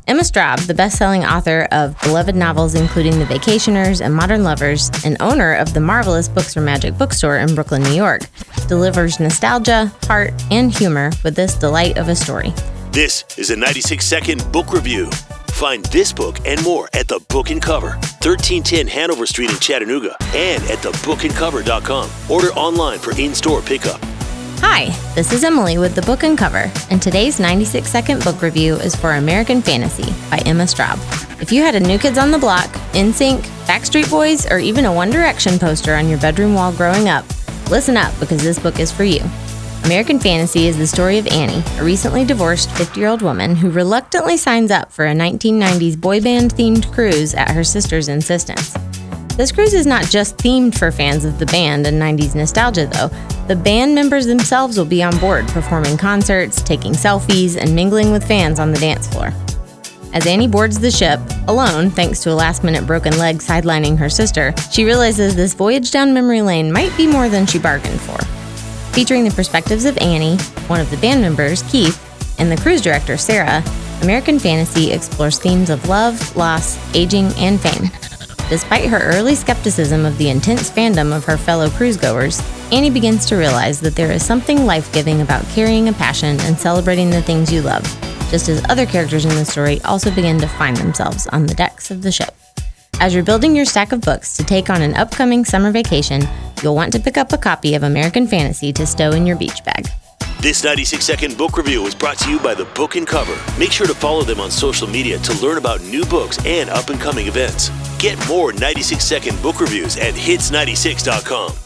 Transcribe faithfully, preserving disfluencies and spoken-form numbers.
Emma Straub, the best-selling author of beloved novels including The Vacationers and Modern Lovers, and owner of the marvelous Books for Magic bookstore in Brooklyn, New York, delivers nostalgia, heart, and humor with this delight of a story. This is a ninety-six second book review. Find this book and more at The Book and Cover, thirteen ten Hanover Street in Chattanooga, and at the book and cover dot com. Order online for in-store pickup. Hi, this is Emily with The Book and Cover, and today's ninety-six second book review is for American Fantasy by Emma Straub. If you had a New Kids on the Block, N Sync, Backstreet Boys, or even a One Direction poster on your bedroom wall growing up, listen up because this book is for you. American Fantasy is the story of Annie, a recently divorced fifty-year-old woman who reluctantly signs up for a nineteen nineties boy band-themed cruise at her sister's insistence. This cruise is not just themed for fans of the band and nineties nostalgia, though. The band members themselves will be on board, performing concerts, taking selfies, and mingling with fans on the dance floor. As Annie boards the ship, alone thanks to a last-minute broken leg sidelining her sister, she realizes this voyage down memory lane might be more than she bargained for. Featuring the perspectives of Annie, one of the band members, Keith, and the cruise director, Sarah, American Fantasy explores themes of love, loss, aging, and fame. Despite her early skepticism of the intense fandom of her fellow cruisegoers, Annie begins to realize that there is something life-giving about carrying a passion and celebrating the things you love, just as other characters in the story also begin to find themselves on the decks of the ship. As you're building your stack of books to take on an upcoming summer vacation, you'll want to pick up a copy of American Fantasy to stow in your beach bag. This ninety-six second book review was brought to you by The Book and Cover. Make sure to follow them on social media to learn about new books and up-and-coming events. Get more ninety-six second book reviews at hits ninety-six dot com.